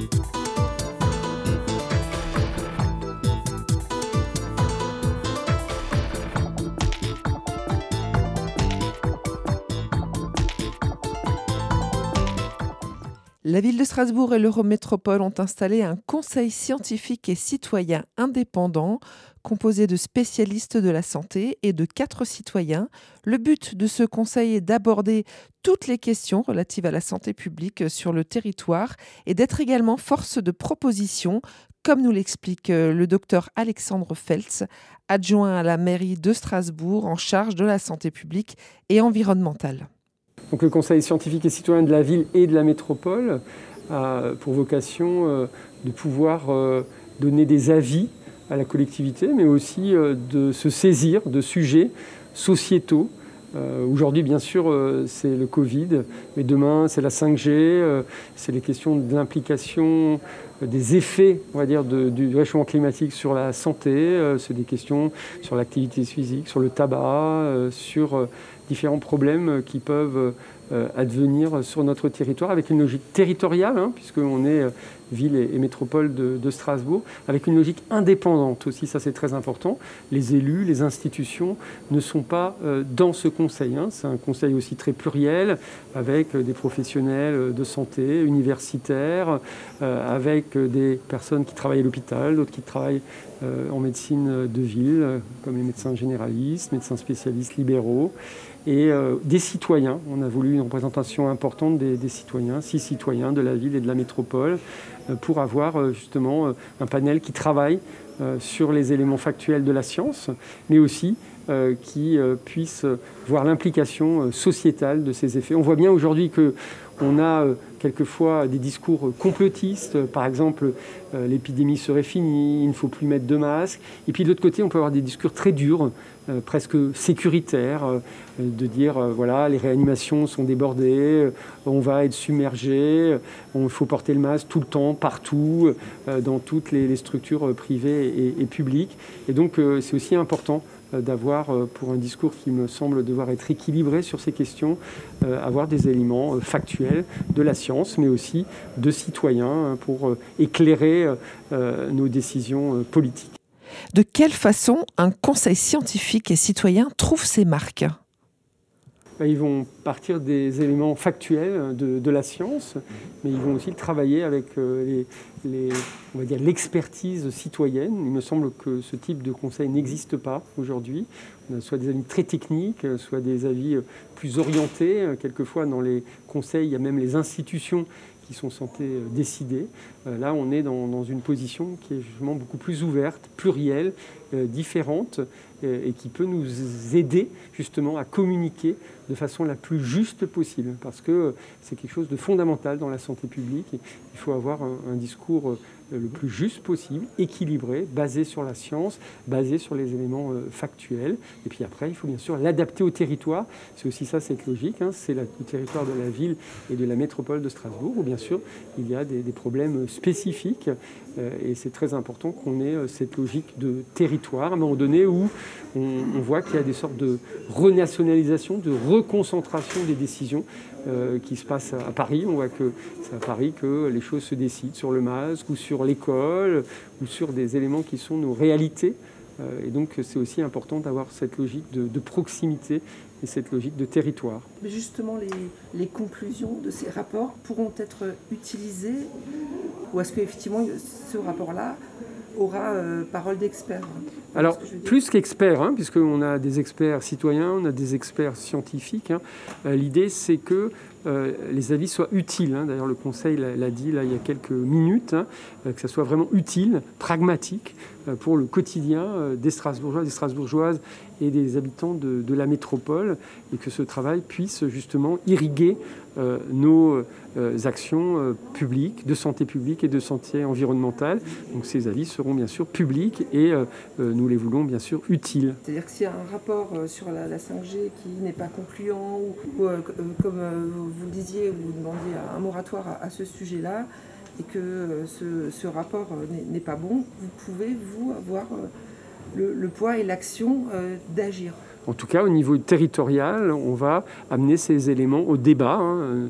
La ville de Strasbourg et l'Eurométropole ont installé un conseil scientifique et citoyen indépendant composé de spécialistes de la santé et de 4 citoyens. Le but de ce conseil est d'aborder toutes les questions relatives à la santé publique sur le territoire et d'être également force de proposition, comme nous l'explique le docteur Alexandre Feltz, adjoint à la mairie de Strasbourg en charge de la santé publique et environnementale. Donc le conseil scientifique et citoyen de la ville et de la métropole a pour vocation de pouvoir donner des avis à la collectivité, mais aussi de se saisir de sujets sociétaux. Aujourd'hui, bien sûr, c'est le Covid, mais demain, c'est la 5G, c'est les questions de l'implication, des effets, on va dire, du réchauffement climatique sur la santé, c'est des questions sur l'activité physique, sur le tabac, sur différents problèmes qui peuvent advenir sur notre territoire, avec une logique territoriale, puisqu'on est ville et métropole de Strasbourg, avec une logique indépendante aussi, ça c'est très important. Les élus, les institutions ne sont pas dans ce conseil. C'est un conseil aussi très pluriel, avec des professionnels de santé, universitaires, avec des personnes qui travaillent à l'hôpital, d'autres qui travaillent en médecine de ville, comme les médecins généralistes, médecins spécialistes libéraux, et des citoyens. On a voulu une représentation importante des citoyens, 6 citoyens de la ville et de la métropole, pour avoir justement un panel qui travaille sur les éléments factuels de la science, mais aussi qui puisse voir l'implication sociétale de ces effets. On voit bien aujourd'hui qu'on a quelquefois des discours complotistes, par exemple l'épidémie serait finie, il ne faut plus mettre de masque, et puis de l'autre côté on peut avoir des discours très durs, presque sécuritaires, de dire voilà, les réanimations sont débordées, on va être submergé, il faut porter le masque tout le temps, partout, dans toutes les structures privées et publiques. Et donc c'est aussi important d'avoir, pour un discours qui me semble devoir être équilibré sur ces questions, avoir des éléments factuels de la science, mais aussi de citoyens pour éclairer nos décisions politiques. De quelle façon un conseil scientifique et citoyen trouve ses marques ? Ils vont partir des éléments factuels de la science, mais ils vont aussi travailler avec on va dire, l'expertise citoyenne. Il me semble que ce type de conseil n'existe pas aujourd'hui. On a soit des avis très techniques, soit des avis plus orientés. Quelquefois, dans les conseils, il y a même les institutions qui sont censées décider. Là, on est dans une position qui est justement beaucoup plus ouverte, plurielle, différente, et qui peut nous aider justement à communiquer de façon la plus juste possible, parce que c'est quelque chose de fondamental dans la santé publique. Il faut avoir un discours le plus juste possible, équilibré, basé sur la science, basé sur les éléments factuels. Et puis après, il faut bien sûr l'adapter au territoire. C'est aussi ça, cette logique. C'est le territoire de la ville et de la métropole de Strasbourg, où bien sûr, il y a des problèmes spécifiques. Et c'est très important qu'on ait cette logique de territoire, à un moment donné où on voit qu'il y a des sortes de renationalisation, de reconcentration des décisions qui se passent à Paris. On voit que c'est à Paris que les choses se décident sur le masque ou sur l'école ou sur des éléments qui sont nos réalités. Et donc c'est aussi important d'avoir cette logique de proximité et cette logique de territoire. Mais justement, les conclusions de ces rapports pourront être utilisées, ou est-ce qu'effectivement ce rapport-là aura parole d'expert? Alors, plus qu'experts, puisqu'on a des experts citoyens, on a des experts scientifiques, l'idée c'est que les avis soient utiles. D'ailleurs, le Conseil l'a dit là, il y a quelques minutes, que ça soit vraiment utile, pragmatique pour le quotidien des Strasbourgeois, des Strasbourgeoises et des habitants de la métropole, et que ce travail puisse justement irriguer nos actions publiques, de santé publique et de santé environnementale. Donc ces avis seront bien sûr publics et nous les voulons bien sûr utiles. C'est-à-dire que s'il y a un rapport sur la 5G qui n'est pas concluant, ou comme vous le disiez, vous demandiez un moratoire à ce sujet-là, et que ce rapport n'est pas bon, vous pouvez, vous, avoir le poids et l'action d'agir. En tout cas, au niveau territorial, on va amener ces éléments au débat.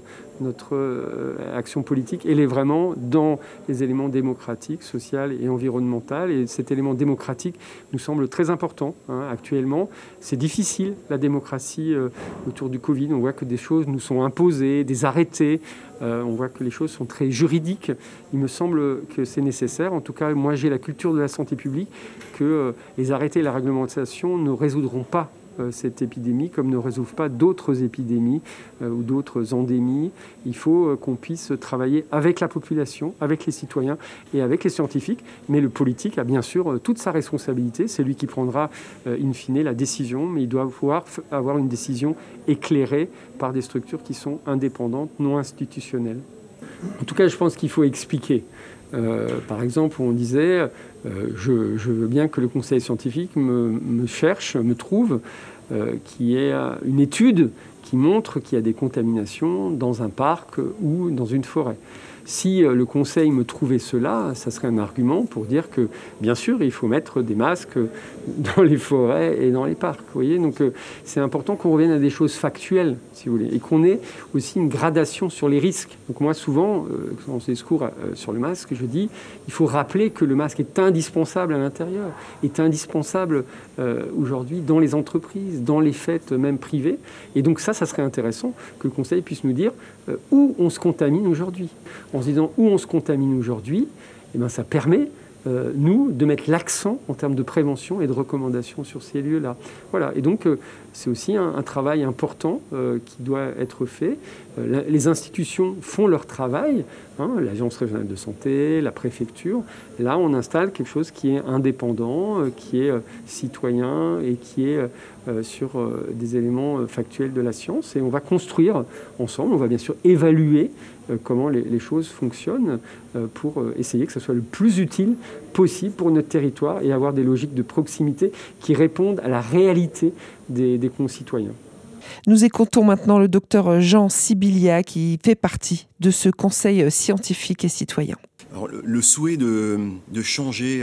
Notre action politique, elle est vraiment dans les éléments démocratiques, sociaux et environnementaux. Et cet élément démocratique nous semble très important actuellement. C'est difficile, la démocratie, autour du Covid. On voit que des choses nous sont imposées, des arrêtés. On voit que les choses sont très juridiques. Il me semble que c'est nécessaire. En tout cas, moi, j'ai la culture de la santé publique que les arrêtés et la réglementation ne résoudront pas cette épidémie, comme ne résolvent pas d'autres épidémies ou d'autres endémies. Il faut qu'on puisse travailler avec la population, avec les citoyens et avec les scientifiques. Mais le politique a bien sûr toute sa responsabilité. C'est lui qui prendra in fine la décision, mais il doit pouvoir avoir une décision éclairée par des structures qui sont indépendantes, non institutionnelles. En tout cas, je pense qu'il faut expliquer. Par exemple, on disait je veux bien que le conseil scientifique me cherche, me trouve, qu'il y ait une étude qui montre qu'il y a des contaminations dans un parc ou dans une forêt. Si le conseil me trouvait cela, ça serait un argument pour dire que, bien sûr, il faut mettre des masques dans les forêts et dans les parcs. Vous voyez, donc c'est important qu'on revienne à des choses factuelles, si vous voulez, et qu'on ait aussi une gradation sur les risques. Donc moi, souvent, dans ces discours sur le masque, je dis, il faut rappeler que le masque est indispensable à l'intérieur, est indispensable aujourd'hui dans les entreprises, dans les fêtes même privées. Et donc ça serait intéressant que le conseil puisse nous dire où on se contamine aujourd'hui. En se disant où on se contamine aujourd'hui, eh bien, ça permet, nous, de mettre l'accent en termes de prévention et de recommandation sur ces lieux-là. Voilà. Et donc, c'est aussi un travail important qui doit être fait. Les institutions font leur travail, l'Agence régionale de santé, la préfecture. Là, on installe quelque chose qui est indépendant, qui est citoyen et qui est sur des éléments factuels de la science. Et on va construire ensemble, on va bien sûr évaluer comment les choses fonctionnent pour essayer que ce soit le plus utile possible pour notre territoire et avoir des logiques de proximité qui répondent à la réalité des concitoyens. Nous écoutons maintenant le docteur Jean Sibilia qui fait partie de ce conseil scientifique et citoyen. Alors, le souhait de changer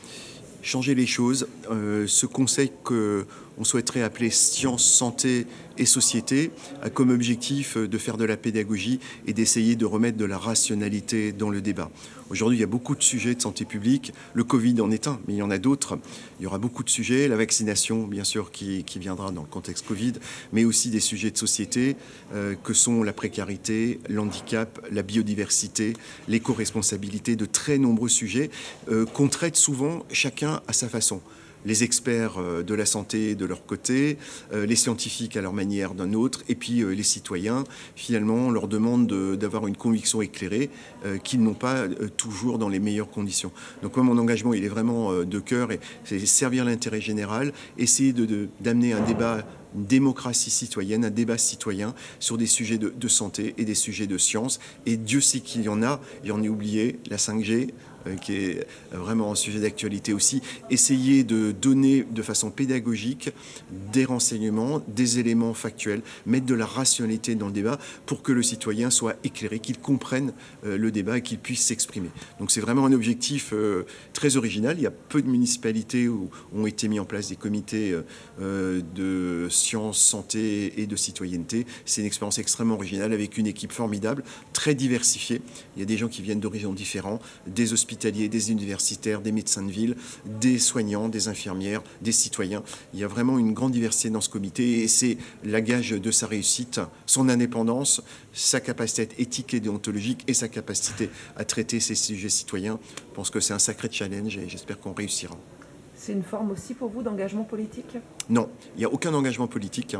les choses, ce conseil qu'on souhaiterait appeler Science, Santé et Société a comme objectif de faire de la pédagogie et d'essayer de remettre de la rationalité dans le débat. Aujourd'hui, il y a beaucoup de sujets de santé publique. Le Covid en est un, mais il y en a d'autres. Il y aura beaucoup de sujets. La vaccination, bien sûr, qui viendra dans le contexte Covid, mais aussi des sujets de société que sont la précarité, l'handicap, la biodiversité, l'éco-responsabilité, de très nombreux sujets qu'on traite souvent chacun à sa façon. Les experts de la santé de leur côté, les scientifiques à leur manière d'un autre, et puis les citoyens, finalement, on leur demande d'avoir une conviction éclairée qu'ils n'ont pas toujours dans les meilleures conditions. Donc moi, mon engagement, il est vraiment de cœur, et c'est servir l'intérêt général, essayer d'amener un débat, une démocratie citoyenne, un débat citoyen sur des sujets de santé et des sujets de science. Et Dieu sait qu'il y en a, et on est oublié, la 5G, qui est vraiment un sujet d'actualité aussi, essayer de donner de façon pédagogique des renseignements, des éléments factuels, mettre de la rationalité dans le débat pour que le citoyen soit éclairé, qu'il comprenne le débat et qu'il puisse s'exprimer. Donc c'est vraiment un objectif très original. Il y a peu de municipalités où ont été mis en place des comités de sciences, santé et de citoyenneté. C'est une expérience extrêmement originale avec une équipe formidable, très diversifiée. Il y a des gens qui viennent d'horizons différents, des hospitaliers, des universitaires, des médecins de ville, des soignants, des infirmières, des citoyens. Il y a vraiment une grande diversité dans ce comité et c'est la gage de sa réussite, son indépendance, sa capacité éthique et déontologique et sa capacité à traiter ces sujets citoyens. Je pense que c'est un sacré challenge et j'espère qu'on réussira. C'est une forme aussi pour vous d'engagement politique ? Non, il n'y a aucun engagement politique.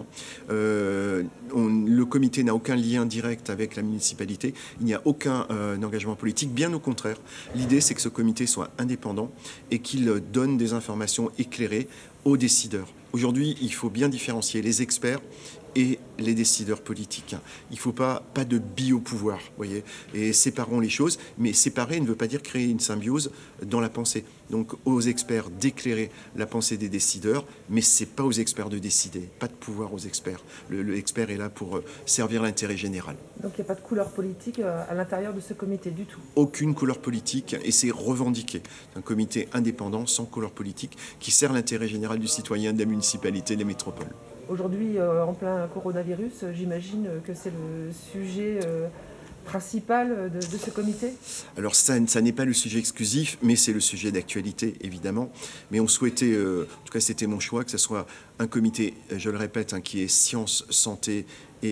Le comité n'a aucun lien direct avec la municipalité. Il n'y a aucun engagement politique, bien au contraire. L'idée, c'est que ce comité soit indépendant et qu'il donne des informations éclairées aux décideurs. Aujourd'hui, il faut bien différencier les experts et les décideurs politiques. Il ne faut pas de biopouvoir, voyez. Et séparons les choses, mais séparer ne veut pas dire créer une symbiose dans la pensée. Donc aux experts d'éclairer la pensée des décideurs, mais c'est pas aux experts de décider, pas de pouvoir aux experts. L'expert est là pour servir l'intérêt général. Donc il n'y a pas de couleur politique à l'intérieur de ce comité du tout? Aucune couleur politique, et c'est revendiqué. C'est un comité indépendant, sans couleur politique, qui sert l'intérêt général du citoyen, de la municipalité, des métropoles. Aujourd'hui, en plein coronavirus, j'imagine que c'est le sujet principal de ce comité? Alors ça n'est pas le sujet exclusif, mais c'est le sujet d'actualité, évidemment. Mais on souhaitait, en tout cas c'était mon choix, que ce soit un comité, je le répète, qui est sciences, santé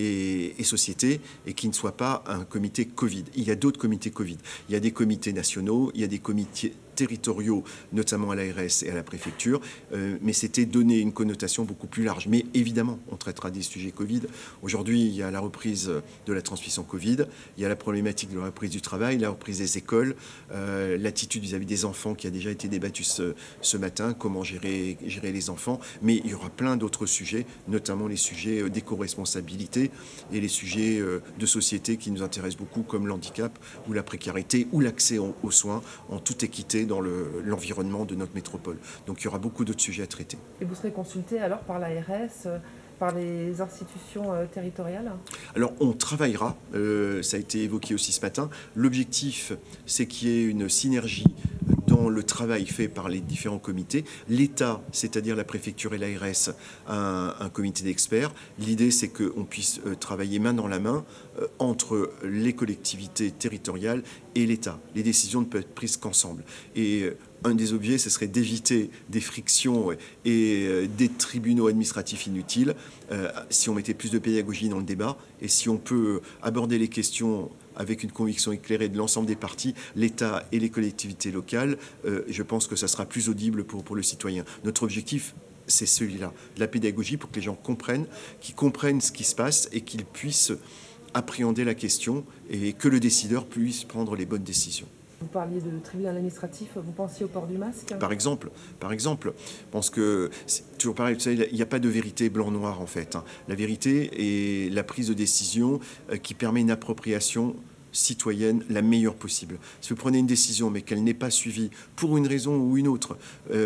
et société, et qui ne soit pas un comité Covid. Il y a d'autres comités Covid. Il y a des comités nationaux, il y a des comités territoriaux, notamment à l'ARS et à la préfecture, mais c'était donner une connotation beaucoup plus large. Mais évidemment, on traitera des sujets Covid. Aujourd'hui, il y a la reprise de la transmission Covid, il y a la problématique de la reprise du travail, la reprise des écoles, l'attitude vis-à-vis des enfants qui a déjà été débattue ce matin, comment gérer les enfants, mais il y aura plein d'autres sujets, notamment les sujets d'éco-responsabilité et les sujets de société qui nous intéressent beaucoup, comme l'handicap ou la précarité ou l'accès aux soins en toute équité dans l'environnement de notre métropole. Donc il y aura beaucoup d'autres sujets à traiter. Et vous serez consulté alors par l'ARS, par les institutions territoriales? Alors on travaillera, ça a été évoqué aussi ce matin. L'objectif, c'est qu'il y ait une synergie dans le travail fait par les différents comités. L'État, c'est-à-dire la préfecture et l'ARS, un comité d'experts. L'idée, c'est qu'on puisse travailler main dans la main entre les collectivités territoriales et l'État. Les décisions ne peuvent être prises qu'ensemble. Et un des objets, ce serait d'éviter des frictions et des tribunaux administratifs inutiles si on mettait plus de pédagogie dans le débat et si on peut aborder les questions avec une conviction éclairée de l'ensemble des partis, l'État et les collectivités locales, je pense que ça sera plus audible pour le citoyen. Notre objectif, c'est celui-là, de la pédagogie pour que les gens comprennent, qu'ils comprennent ce qui se passe et qu'ils puissent appréhender la question et que le décideur puisse prendre les bonnes décisions. Vous parliez de tribunal administratif, vous pensiez au port du masque? Par exemple, je pense que c'est toujours pareil, vous savez, il n'y a pas de vérité blanc-noir en fait. La vérité est la prise de décision qui permet une appropriation citoyenne la meilleure possible. Si vous prenez une décision mais qu'elle n'est pas suivie pour une raison ou une autre,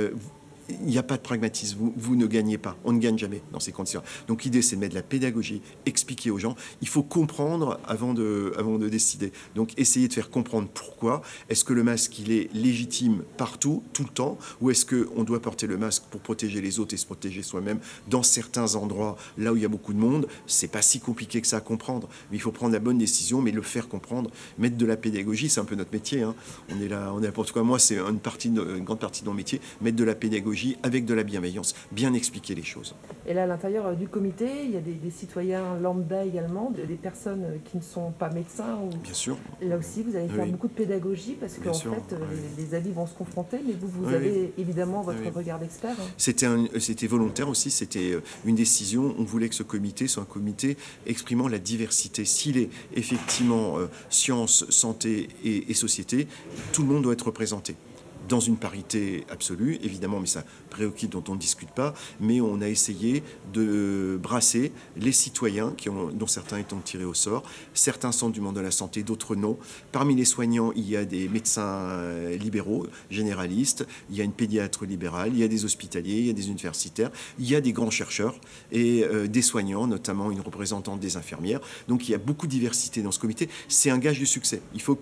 il n'y a pas de pragmatisme, vous ne gagnez pas, on ne gagne jamais dans ces conditions. Donc l'idée c'est de mettre de la pédagogie, expliquer aux gens, il faut comprendre avant de décider. Donc essayer de faire comprendre pourquoi, est-ce que le masque il est légitime partout, tout le temps, ou est-ce qu'on doit porter le masque pour protéger les autres et se protéger soi-même dans certains endroits, là où il y a beaucoup de monde, c'est pas si compliqué que ça à comprendre, mais il faut prendre la bonne décision, mais le faire comprendre, mettre de la pédagogie, c'est un peu notre métier, on est là pour tout cas, moi c'est une grande partie de mon métier, mettre de la pédagogie avec de la bienveillance, bien expliquer les choses. Et là, à l'intérieur du comité, il y a des citoyens lambda également, des personnes qui ne sont pas médecins. Bien sûr. Là aussi, vous allez faire beaucoup de pédagogie parce qu'en fait, les avis vont se confronter, mais vous avez évidemment votre regard d'expert. C'était volontaire aussi, c'était une décision. On voulait que ce comité soit un comité exprimant la diversité. S'il est effectivement sciences, santé et société, tout le monde doit être représenté. Dans une parité absolue, évidemment, mais ça préoccupe dont on ne discute pas, mais on a essayé de brasser les citoyens, dont certains étant tirés au sort. Certains sont du monde de la santé, d'autres non. Parmi les soignants, il y a des médecins libéraux, généralistes, il y a une pédiatre libérale, il y a des hospitaliers, il y a des universitaires, il y a des grands chercheurs et des soignants, notamment une représentante des infirmières. Donc il y a beaucoup de diversité dans ce comité. C'est un gage de succès.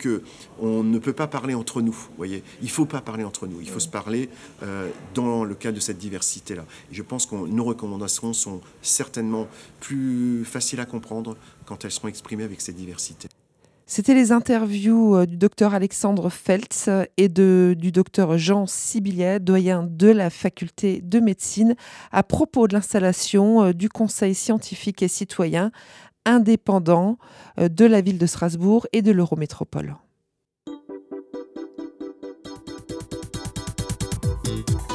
On ne peut pas parler entre nous, voyez. Il ne faut pas parler entre nous. Il faut se parler dans le cadre de cette diversité-là. Et je pense que nos recommandations sont certainement plus faciles à comprendre quand elles seront exprimées avec cette diversité. C'était les interviews du docteur Alexandre Feltz et du docteur Jean Sibilier, doyen de la faculté de médecine, à propos de l'installation du Conseil scientifique et citoyen indépendant de la ville de Strasbourg et de l'Eurométropole.